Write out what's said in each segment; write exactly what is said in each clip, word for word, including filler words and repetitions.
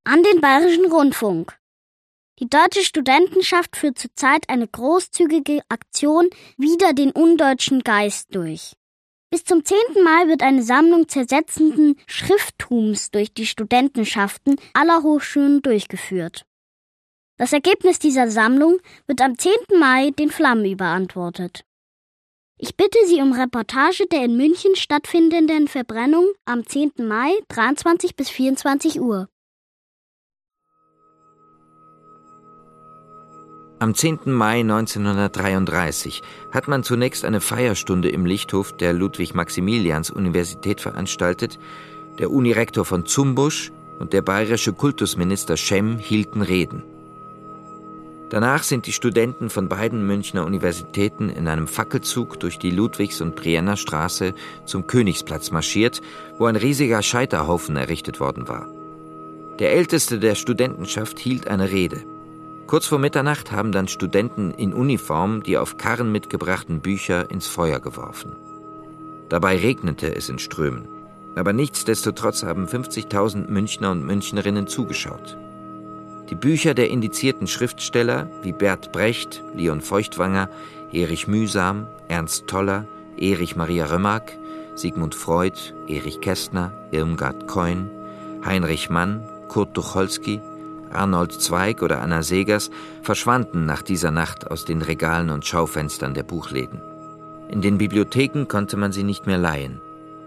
An den Bayerischen Rundfunk. Die Deutsche Studentenschaft führt zurzeit eine großzügige Aktion Wider den undeutschen Geist durch. Bis zum zehnten Mai wird eine Sammlung zersetzenden Schrifttums durch die Studentenschaften aller Hochschulen durchgeführt. Das Ergebnis dieser Sammlung wird am zehnten Mai den Flammen überantwortet. Ich bitte Sie um Reportage der in München stattfindenden Verbrennung am zehnten Mai, dreiundzwanzig bis vierundzwanzig Uhr. Am zehnten Mai neunzehnhundertdreiunddreißig hat man zunächst eine Feierstunde im Lichthof der Ludwig-Maximilians-Universität veranstaltet. Der Unirektor von Zumbusch und der bayerische Kultusminister Schemm hielten Reden. Danach sind die Studenten von beiden Münchner Universitäten in einem Fackelzug durch die Ludwigs- und Brienner Straße zum Königsplatz marschiert, wo ein riesiger Scheiterhaufen errichtet worden war. Der Älteste der Studentenschaft hielt eine Rede. Kurz vor Mitternacht haben dann Studenten in Uniform die auf Karren mitgebrachten Bücher ins Feuer geworfen. Dabei regnete es in Strömen. Aber nichtsdestotrotz haben fünfzigtausend Münchner und Münchnerinnen zugeschaut. Die Bücher der indizierten Schriftsteller wie Bert Brecht, Leon Feuchtwanger, Erich Mühsam, Ernst Toller, Erich Maria Remarque, Sigmund Freud, Erich Kästner, Irmgard Keun, Heinrich Mann, Kurt Tucholsky, Arnold Zweig oder Anna Segers verschwanden nach dieser Nacht aus den Regalen und Schaufenstern der Buchläden. In den Bibliotheken konnte man sie nicht mehr leihen.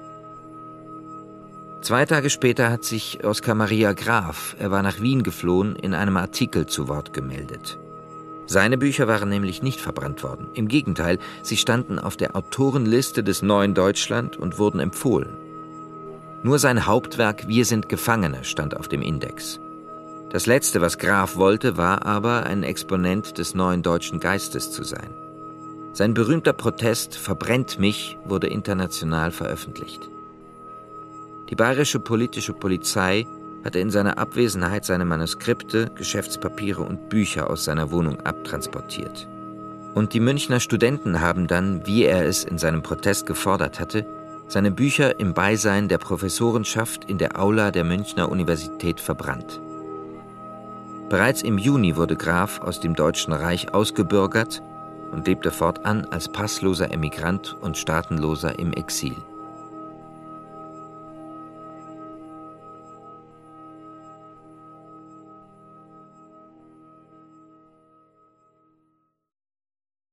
Zwei Tage später hat sich Oskar Maria Graf, er war nach Wien geflohen, in einem Artikel zu Wort gemeldet. Seine Bücher waren nämlich nicht verbrannt worden. Im Gegenteil, sie standen auf der Autorenliste des Neuen Deutschland und wurden empfohlen. Nur sein Hauptwerk Wir sind Gefangene stand auf dem Index. Das Letzte, was Graf wollte, war aber, ein Exponent des neuen deutschen Geistes zu sein. Sein berühmter Protest »Verbrennt mich« wurde international veröffentlicht. Die bayerische politische Polizei hatte in seiner Abwesenheit seine Manuskripte, Geschäftspapiere und Bücher aus seiner Wohnung abtransportiert. Und die Münchner Studenten haben dann, wie er es in seinem Protest gefordert hatte, seine Bücher im Beisein der Professorenschaft in der Aula der Münchner Universität verbrannt. Bereits im Juni wurde Graf aus dem Deutschen Reich ausgebürgert und lebte fortan als passloser Emigrant und Staatenloser im Exil.